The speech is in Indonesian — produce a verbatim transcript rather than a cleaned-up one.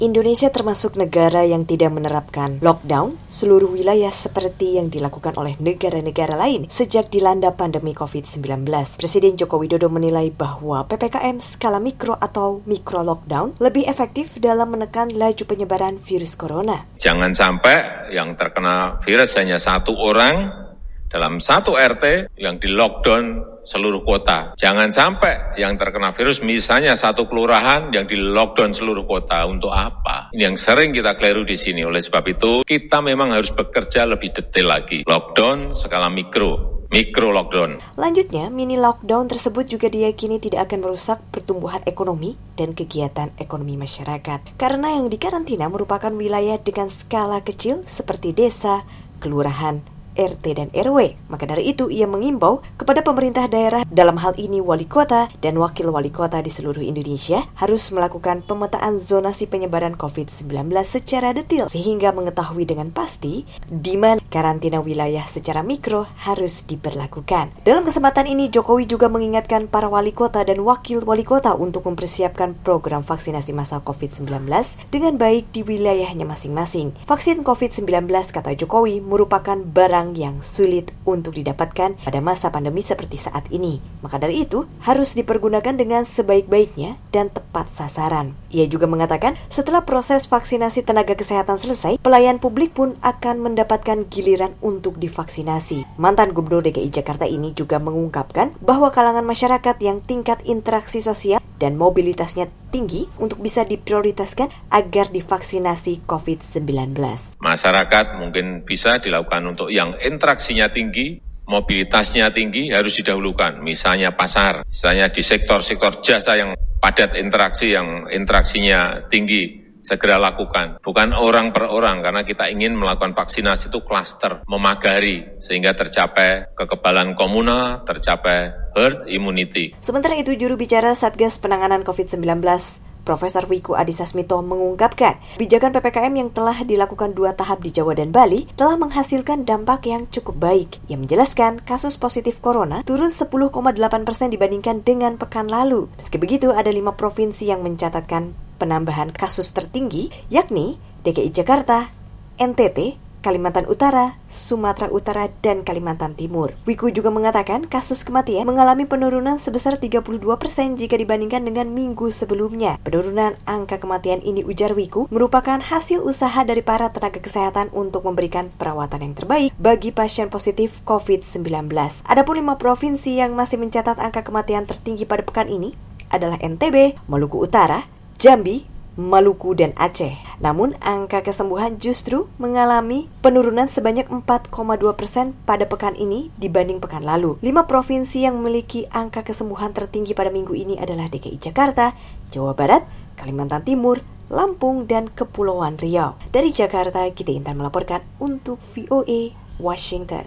Indonesia termasuk negara yang tidak menerapkan lockdown seluruh wilayah seperti yang dilakukan oleh negara-negara lain sejak dilanda pandemi covid sembilan belas. Presiden Joko Widodo menilai bahwa P P K M skala mikro atau mikro lockdown lebih efektif dalam menekan laju penyebaran virus corona. Jangan sampai yang terkena virus hanya satu orang dalam satu R T yang di lockdown seluruh kota. Jangan sampai yang terkena virus misalnya satu kelurahan yang di lockdown seluruh kota. Untuk apa? Ini yang sering kita keliru di sini. Oleh sebab itu, kita memang harus bekerja lebih detail lagi. Lockdown skala mikro. Mikro lockdown. Lanjutnya, mini lockdown tersebut juga diyakini tidak akan merusak pertumbuhan ekonomi dan kegiatan ekonomi masyarakat. Karena yang dikarantina merupakan wilayah dengan skala kecil seperti desa, kelurahan, R T dan R W. Maka dari itu ia mengimbau kepada pemerintah daerah, dalam hal ini wali kota dan wakil wali kota di seluruh Indonesia, harus melakukan pemetaan zonasi penyebaran covid sembilan belas secara detail sehingga mengetahui dengan pasti di mana karantina wilayah secara mikro harus diberlakukan. Dalam kesempatan ini Jokowi juga mengingatkan para wali kota dan wakil wali kota untuk mempersiapkan program vaksinasi masal covid sembilan belas dengan baik di wilayahnya masing-masing. Vaksin covid sembilan belas, kata Jokowi, merupakan barang yang sulit untuk didapatkan pada masa pandemi seperti saat ini. Maka dari itu, harus dipergunakan dengan sebaik-baiknya dan tepat sasaran. Ia juga mengatakan, setelah proses vaksinasi tenaga kesehatan selesai, pelayan publik pun akan mendapatkan giliran untuk divaksinasi. Mantan Gubernur D K I Jakarta ini juga mengungkapkan bahwa kalangan masyarakat yang tingkat interaksi sosial dan mobilitasnya tinggi untuk bisa diprioritaskan agar divaksinasi covid sembilan belas. Masyarakat mungkin bisa dilakukan untuk yang interaksinya tinggi, mobilitasnya tinggi harus didahulukan. Misalnya pasar, misalnya di sektor-sektor jasa yang padat interaksi, yang interaksinya tinggi, segera lakukan. Bukan orang per orang, karena kita ingin melakukan vaksinasi itu klaster, memagari, sehingga tercapai kekebalan komunal, tercapai herd immunity. Sementara itu, juru bicara Satgas Penanganan covid sembilan belas, Profesor Wiku Adhisa Smito mengungkapkan, kebijakan P P K M yang telah dilakukan dua tahap di Jawa dan Bali telah menghasilkan dampak yang cukup baik. Ia menjelaskan kasus positif corona turun sepuluh koma delapan persen dibandingkan dengan pekan lalu. Meski begitu, ada lima provinsi yang mencatatkan penambahan kasus tertinggi, yakni D K I Jakarta, N T T, Kalimantan Utara, Sumatera Utara, dan Kalimantan Timur. Wiku juga mengatakan kasus kematian mengalami penurunan sebesar tiga puluh dua persen jika dibandingkan dengan minggu sebelumnya. Penurunan angka kematian ini, ujar Wiku, merupakan hasil usaha dari para tenaga kesehatan untuk memberikan perawatan yang terbaik bagi pasien positif covid sembilan belas. Adapun lima provinsi yang masih mencatat angka kematian tertinggi pada pekan ini adalah N T B, Maluku Utara, Jambi, Maluku, dan Aceh. Namun, angka kesembuhan justru mengalami penurunan sebanyak empat koma dua persen pada pekan ini dibanding pekan lalu. Lima provinsi yang memiliki angka kesembuhan tertinggi pada minggu ini adalah D K I Jakarta, Jawa Barat, Kalimantan Timur, Lampung, dan Kepulauan Riau. Dari Jakarta, Gita Intan melaporkan untuk V O A Washington.